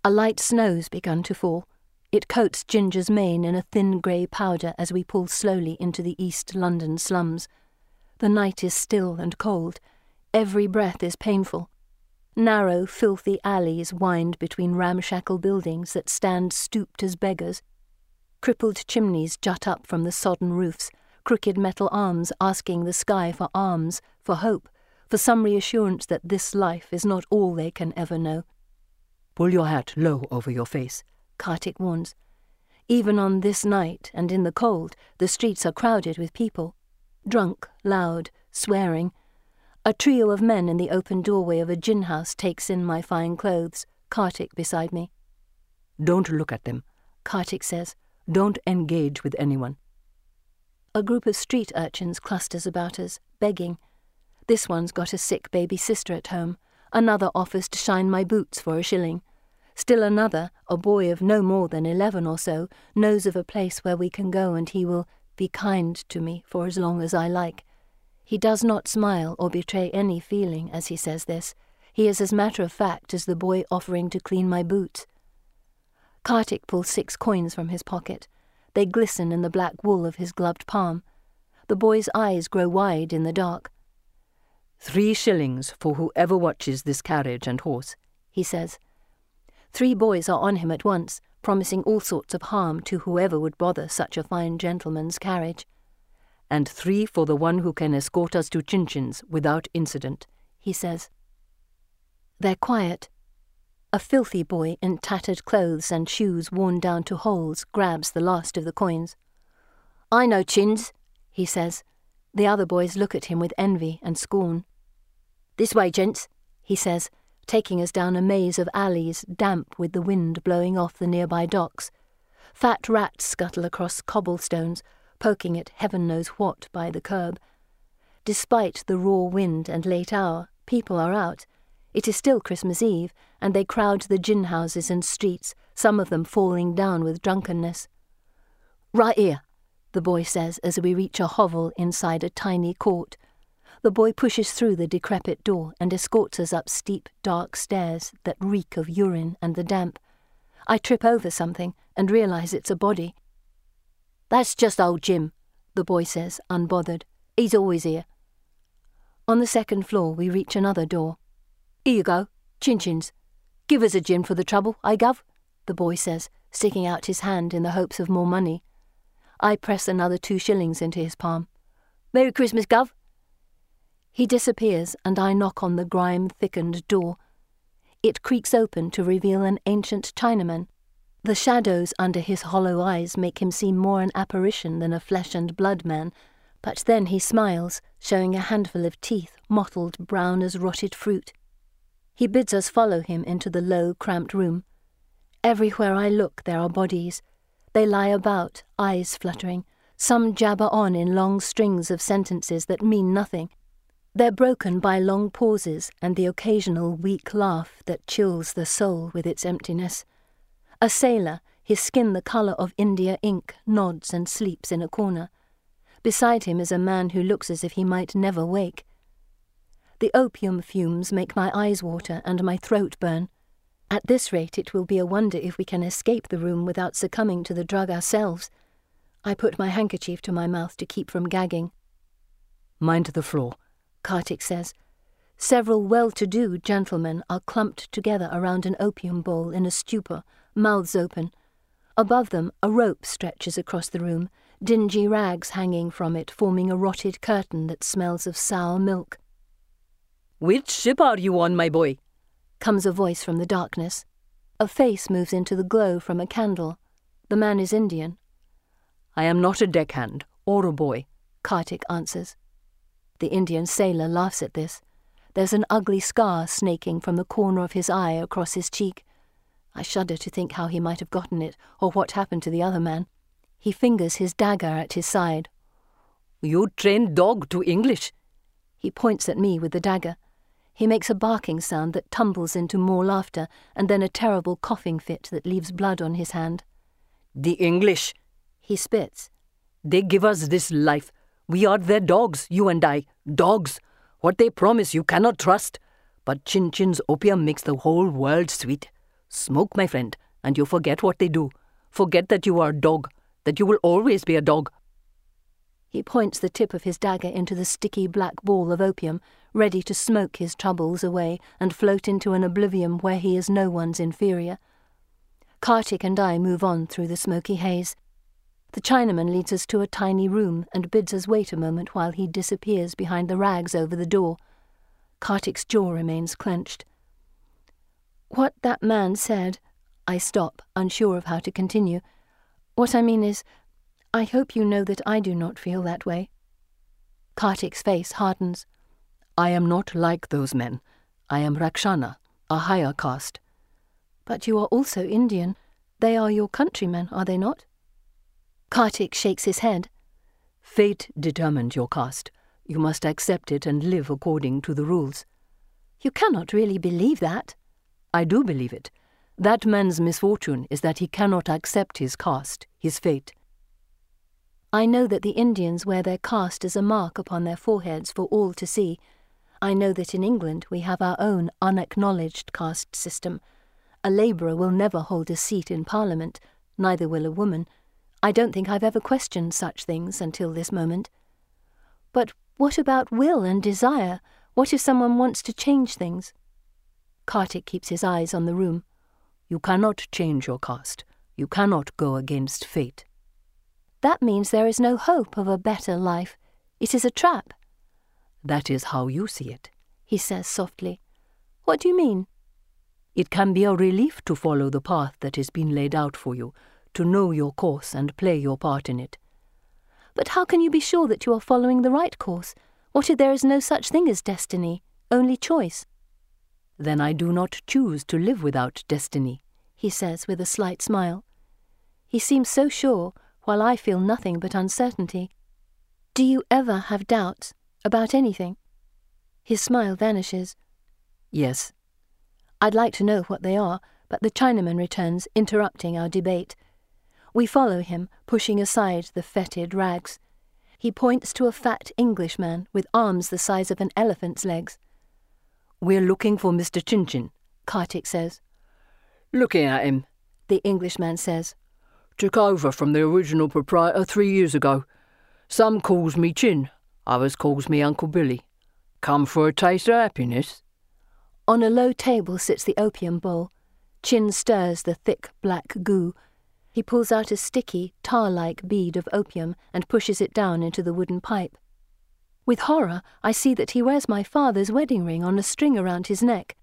A light snow's begun to fall. It coats Ginger's mane in a thin grey powder as we pull slowly into the East London slums. The night is still and cold. Every breath is painful. Narrow, filthy alleys wind between ramshackle buildings that stand stooped as beggars. Crippled chimneys jut up from the sodden roofs, crooked metal arms asking the sky for alms, for hope, for some reassurance that this life is not all they can ever know. "Pull your hat low over your face," Kartik warns. Even on this night and in the cold, the streets are crowded with people. Drunk, loud, swearing. A trio of men in the open doorway of a gin house takes in my fine clothes, Kartik beside me. "Don't look at them," Kartik says. "Don't engage with anyone." A group of street urchins clusters about us, begging. This one's got a sick baby sister at home. Another offers to shine my boots for a shilling. Still another, a boy of no more than 11 or so, knows of a place where we can go and he will be kind to me for as long as I like. He does not smile or betray any feeling as he says this. He is as matter of fact as the boy offering to clean my boots. Kartik pulls 6 coins from his pocket. They glisten in the black wool of his gloved palm. The boy's eyes grow wide in the dark. 3 shillings for whoever watches this carriage and horse," he says. 3 boys are on him at once, promising all sorts of harm to whoever would bother such a fine gentleman's carriage. "And 3 for the one who can escort us to Chinchin's without incident," he says. They're quiet. A filthy boy in tattered clothes and shoes worn down to holes grabs the last of the coins. "I know Chins," he says. The other boys look at him with envy and scorn. "This way, gents," he says, taking us down a maze of alleys damp with the wind blowing off the nearby docks. Fat rats scuttle across cobblestones, poking at heaven knows what by the curb. Despite the raw wind and late hour, people are out. It is still Christmas Eve, and they crowd the gin houses and streets, some of them falling down with drunkenness. "Right here," the boy says as we reach a hovel inside a tiny court. The boy pushes through the decrepit door and escorts us up steep, dark stairs that reek of urine and the damp. I trip over something and realise it's a body. "That's just old Jim," the boy says, unbothered. "He's always here." On the second floor we reach another door. "Here you go, Chinchin's. Give us a gin for the trouble, gov?" the boy says, sticking out his hand in the hopes of more money. I press another 2 shillings into his palm. "Merry Christmas, gov." He disappears and I knock on the grime-thickened door. It creaks open to reveal an ancient Chinaman. The shadows under his hollow eyes make him seem more an apparition than a flesh-and-blood man, but then he smiles, showing a handful of teeth mottled brown as rotted fruit. He bids us follow him into the low, cramped room. Everywhere I look there are bodies. They lie about, eyes fluttering. Some jabber on in long strings of sentences that mean nothing. They're broken by long pauses and the occasional weak laugh that chills the soul with its emptiness. A sailor, his skin the colour of India ink, nods and sleeps in a corner. Beside him is a man who looks as if he might never wake. The opium fumes make my eyes water and my throat burn. At this rate it will be a wonder if we can escape the room without succumbing to the drug ourselves. I put my handkerchief to my mouth to keep from gagging. "Mind the floor," Kartik says. Several well-to-do gentlemen are clumped together around an opium bowl in a stupor, mouths open. Above them a rope stretches across the room, dingy rags hanging from it forming a rotted curtain that smells of sour milk. "Which ship are you on, my boy?" comes a voice from the darkness. A face moves into the glow from a candle. The man is Indian. "I am not a deckhand or a boy," Kartik answers. The Indian sailor laughs at this. There's an ugly scar snaking from the corner of his eye across his cheek. I shudder to think how he might have gotten it, or what happened to the other man. He fingers his dagger at his side. "You trained dog to English." He points at me with the dagger. He makes a barking sound that tumbles into more laughter, and then a terrible coughing fit that leaves blood on his hand. "The English," he spits. "They give us this life. We are their dogs, you and I. Dogs. What they promise you cannot trust. But Chinchin's opium makes the whole world sweet. Smoke, my friend, and you forget what they do. Forget that you are a dog, that you will always be a dog. He points the tip of his dagger into the sticky black ball of opium, ready to smoke his troubles away and float into an oblivion where he is no one's inferior. Kartik and I move on through the smoky haze. The Chinaman leads us to a tiny room and bids us wait a moment while he disappears behind the rags over the door. Kartik's jaw remains clenched. What that man said, I stop, unsure of how to continue. What I mean is, I hope you know that I do not feel that way. Kartik's face hardens. I am not like those men. I am Rakshana, a higher caste. But you are also Indian. They are your countrymen, are they not? Kartik shakes his head. Fate determined your caste. You must accept it and live according to the rules. You cannot really believe that. I do believe it. That man's misfortune is that he cannot accept his caste, his fate. I know that the Indians wear their caste as a mark upon their foreheads for all to see. I know that in England we have our own unacknowledged caste system. A labourer will never hold a seat in Parliament, neither will a woman. I don't think I've ever questioned such things until this moment. But what about will and desire? What if someone wants to change things? Kartik keeps his eyes on the room. You cannot change your caste. You cannot go against fate. That means there is no hope of a better life. It is a trap. That is how you see it, he says softly. What do you mean? It can be a relief to follow the path that has been laid out for you, to know your course and play your part in it. But how can you be sure that you are following the right course? What if there is no such thing as destiny, only choice? Then I do not choose to live without destiny, he says with a slight smile. He seems so sure, while I feel nothing but uncertainty. Do you ever have doubts about anything? His smile vanishes. Yes. I'd like to know what they are, but the Chinaman returns, interrupting our debate. We follow him, pushing aside the fetid rags. He points to a fat Englishman with arms the size of an elephant's legs. We're looking for Mr. Chinchin, Kartik says. Looking at him, the Englishman says. Took over from the original proprietor 3 years ago. Some calls me Chin, others calls me Uncle Billy. Come for a taste of happiness? On a low table sits the opium bowl. Chin stirs the thick black goo. He pulls out a sticky, tar-like bead of opium and pushes it down into the wooden pipe. With horror, I see that he wears my father's wedding ring on a string around his neck.